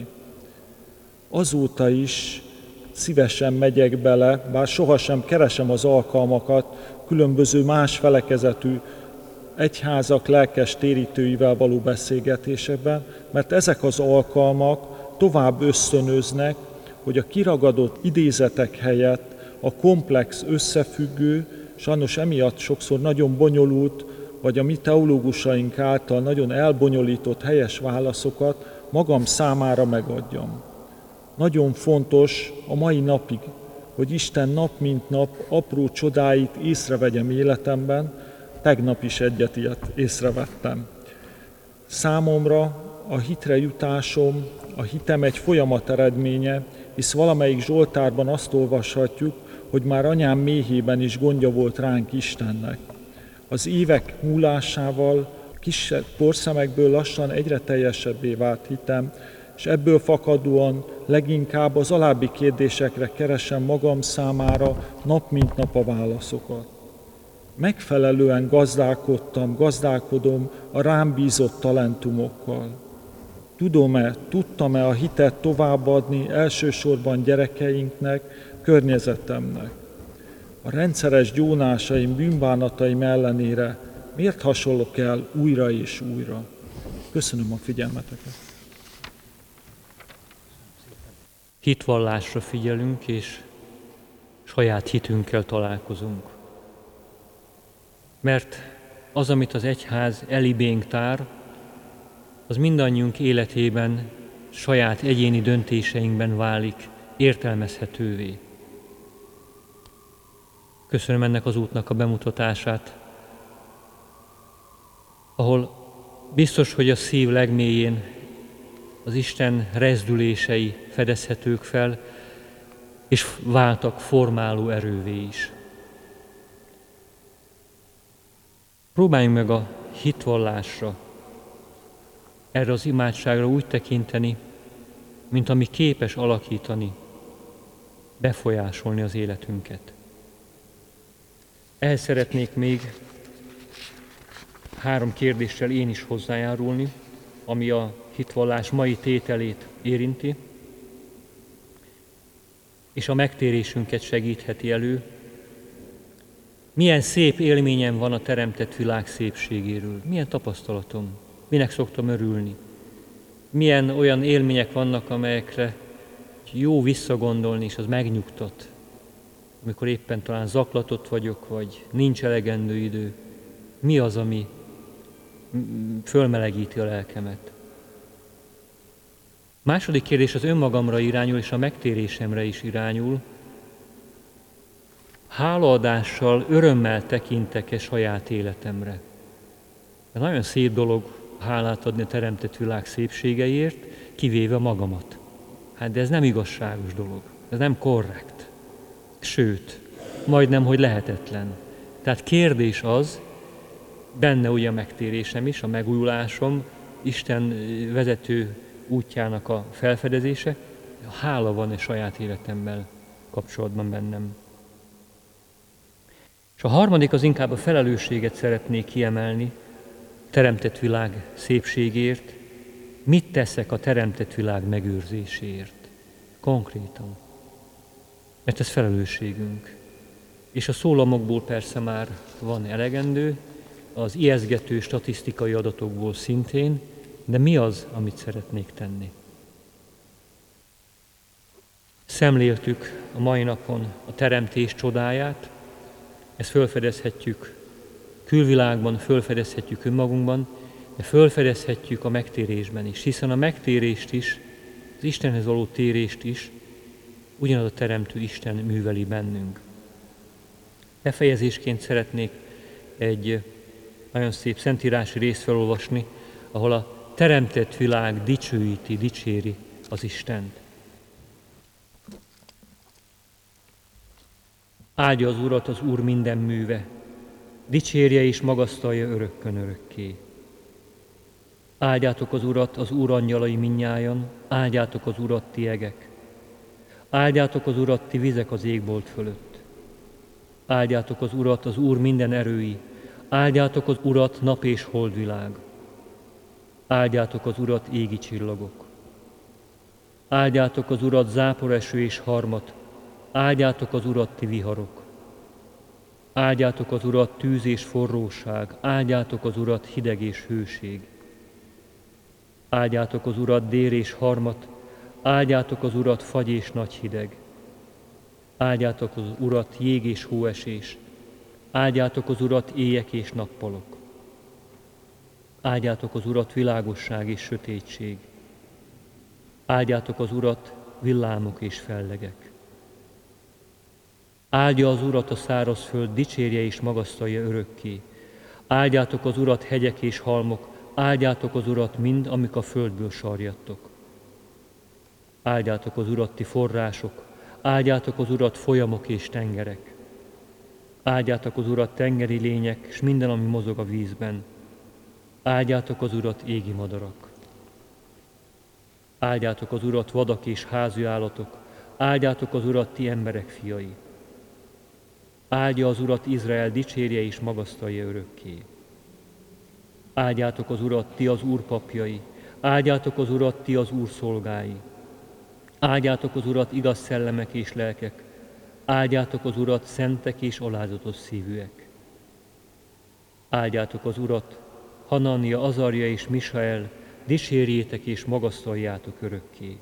Azóta is szívesen megyek bele, bár sohasem keresem az alkalmakat különböző más felekezetű egyházak lelkes térítőivel való beszélgetésekben, mert ezek az alkalmak tovább ösztönöznek, hogy a kiragadott idézetek helyett a komplex, összefüggő, sajnos emiatt sokszor nagyon bonyolult, vagy a mi teológusaink által nagyon elbonyolított helyes válaszokat magam számára megadjam. Nagyon fontos a mai napig, hogy Isten nap mint nap apró csodáit észrevegyem életemben, tegnap is egyet ilyet észrevettem. Számomra a hitre jutásom, a hitem egy folyamat eredménye, hisz valamelyik Zsoltárban azt olvashatjuk, hogy már anyám méhében is gondja volt ránk Istennek. Az évek múlásával kisebb porszemekből lassan egyre teljesebbé vált hitem, és ebből fakadóan leginkább az alábbi kérdésekre keresem magam számára nap mint nap a válaszokat. Megfelelően gazdálkodom a rám bízott talentumokkal. Tudtam-e a hitet továbbadni elsősorban gyerekeinknek, környezetemnek? A rendszeres gyónásaim, bűnbánataim ellenére miért hasonlok el újra és újra? Köszönöm a figyelmeteket. Hitvallásra figyelünk, és saját hitünkkel találkozunk. Mert az, amit az egyház elibénk tár, az mindannyiunk életében, saját egyéni döntéseinkben válik értelmezhetővé. Köszönöm ennek az útnak a bemutatását, ahol biztos, hogy a szív legmélyén az Isten rezdülései fedezhetők fel, és váltak formáló erővé is. Próbáljunk meg a hitvallásra, erre az imádságra úgy tekinteni, mint ami képes alakítani, befolyásolni az életünket. Ehhez szeretnék még 3 kérdéssel én is hozzájárulni, ami a hitvallás mai tételét érinti, és a megtérésünket segítheti elő. Milyen szép élményem van a teremtett világ szépségéről, milyen tapasztalatom, minek szoktam örülni, milyen olyan élmények vannak, amelyekre jó visszagondolni, és az megnyugtat, amikor éppen talán zaklatott vagyok, vagy nincs elegendő idő. Mi az, ami fölmelegíti a lelkemet? Második kérdés az önmagamra irányul, és a megtérésemre is irányul. Hálaadással, örömmel tekintek-e saját életemre? Ez nagyon szép dolog hálát adni a teremtett világ szépségeiért, kivéve magamat. Hát de ez nem igazságos dolog, ez nem korrekt. Sőt, majdnem, hogy lehetetlen. Tehát kérdés az, benne ugye a megtérésem is, a megújulásom, Isten vezető útjának a felfedezése, a hála van a saját életemmel kapcsolatban bennem. És a harmadik az inkább a felelősséget szeretnék kiemelni, teremtett világ szépségért. Mit teszek a teremtett világ megőrzéséért? Konkrétan. Mert ez felelősségünk. És a szólamokból persze már van elegendő, az ijesztgető statisztikai adatokból szintén, de mi az, amit szeretnék tenni? Szemléltük a mai napon a teremtés csodáját, ezt felfedezhetjük külvilágban, felfedezhetjük önmagunkban, de felfedezhetjük a megtérésben is, hiszen a megtérést is, az Istenhez való térést is ugyanaz a teremtő Isten műveli bennünk. Befejezésként szeretnék egy nagyon szép szentírási részt felolvasni, ahol a teremtett világ dicsőíti, dicséri az Istent. Áldja az Urat az Úr minden műve, dicsérje és magasztalja örökkön örökké. Áldjátok az Urat, az Úr angyalai mindnyájan, áldjátok az Urat ti egek. Áldjátok az Urat ti vizek az égbolt fölött. Áldjátok az Urat, az Úr minden erői, áldjátok az Urat nap és holdvilág. Áldjátok az Urat égi csillagok. Áldjátok az Urat záporeső és harmat, áldjátok az Urat ti viharok. Áldjátok az Urat tűz és forróság, áldjátok az Urat hideg és hőség. Áldjátok az Urat dér és harmat, áldjátok az Urat fagy és nagy hideg. Áldjátok az Urat jég és hóesés, áldjátok az Urat éjek és nappalok. Áldjátok az Urat világosság és sötétség. Áldjátok az Urat villámok és fellegek. Áldja az Urat a szárazföld, dicsérje és magasztalja örökké. Áldjátok az Urat hegyek és halmok, áldjátok az Urat mind, amik a földből sarjadtok. Áldjátok az Urat ti források, áldjátok az Urat folyamok és tengerek. Áldjátok az Urat tengeri lények, s minden, ami mozog a vízben. Áldjátok az Urat égi madarak. Áldjátok az Urat vadak és házi állatok, áldjátok az Urat ti emberek fiai. Áldja az Urat Izrael, dicsérje és magasztalja örökké. Áldjátok az Urat ti az Úr papjai, áldjátok az Urat ti az Úr szolgái. Áldjátok az Urat igaz szellemek és lelkek, áldjátok az Urat szentek és alázatos szívűek. Áldjátok az Urat, Hanania, Azarja és Misael, dicsérjétek és magasztaljátok örökké.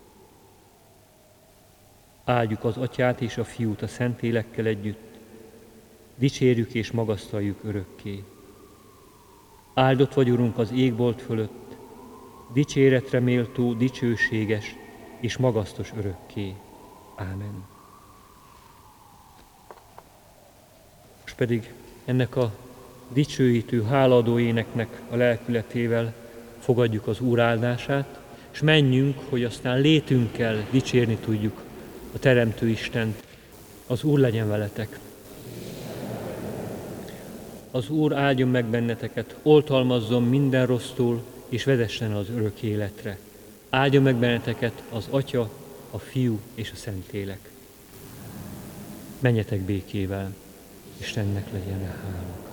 Áldjuk az Atyát és a Fiút a Szentélekkel együtt, dicsérjük és magasztaljuk örökké. Áldott vagy, Urunk, az égbolt fölött, dicséretre méltó, dicsőséges és magasztos örökké. Ámen. Most pedig ennek a dicsőítő, hálaadó éneknek a lelkületével fogadjuk az Úr áldását, és menjünk, hogy aztán létünkkel dicsérni tudjuk a Teremtő Istent. Az Úr legyen veletek! Az Úr áldjon meg benneteket, oltalmazzon minden rossztól, és vezessen az örök életre. Áldjon meg benneteket az Atya, a Fiú és a Szentlélek. Menjetek békével, Istennek legyen hála.